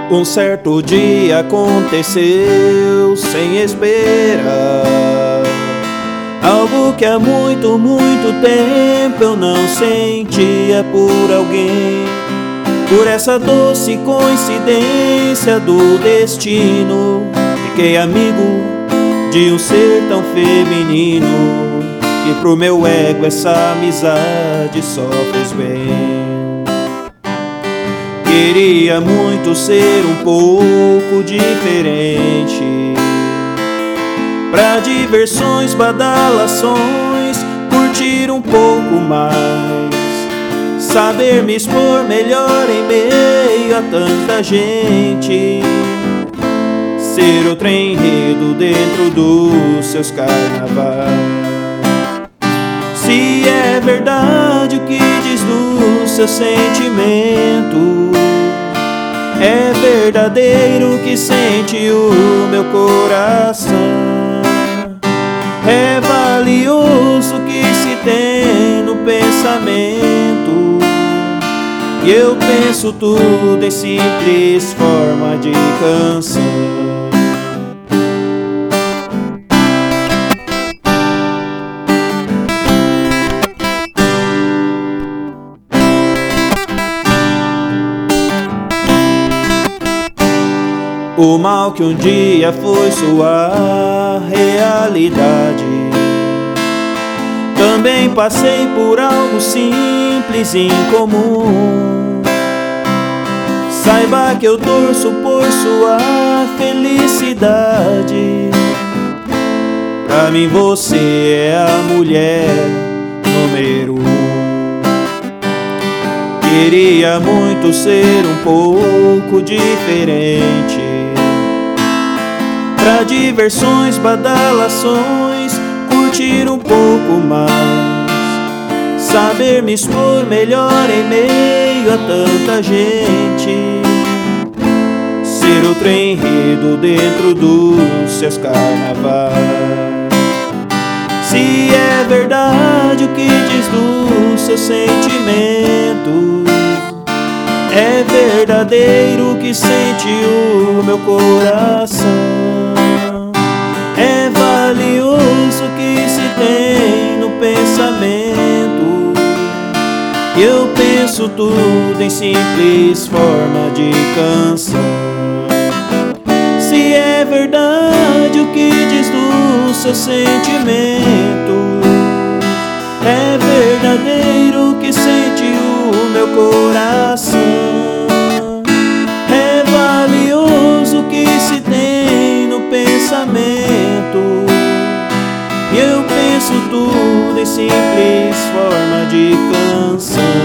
Um certo dia aconteceu sem esperar, algo que há muito, muito tempo eu não sentia por alguém. Por essa doce coincidência do destino, fiquei amigo de um ser tão feminino, que pro meu ego essa amizade só fez bem. Queria muito ser um pouco diferente, pra diversões, badalações, curtir um pouco mais, saber me expor melhor em meio a tanta gente, ser outro enredo dentro dos seus carnavais. Se é verdade o que diz do seu sentimento, é verdadeiro o que sente o meu coração. É valioso o que se tem no pensamento, e eu penso tudo em simples forma de canção. O mal que um dia foi sua realidade, também passei por algo simples e incomum. Saiba que eu torço por sua felicidade. Pra mim você é a mulher número 1. Queria muito ser um pouco diferente, pra diversões, badalações, curtir um pouco mais, saber me expor melhor em meio a tanta gente, ser outro enredo dentro dos seus carnavais. Se é verdade o que diz do seu sentimento, é verdadeiro o que sente o meu coração. É valioso o que se tem no pensamento, e eu penso tudo em simples forma de canção. Se é verdade o que diz do seu sentimento, é verdadeiro o que sente o meu coração. É valioso o que se tem no pensamento, e eu penso tudo em simples forma de canção.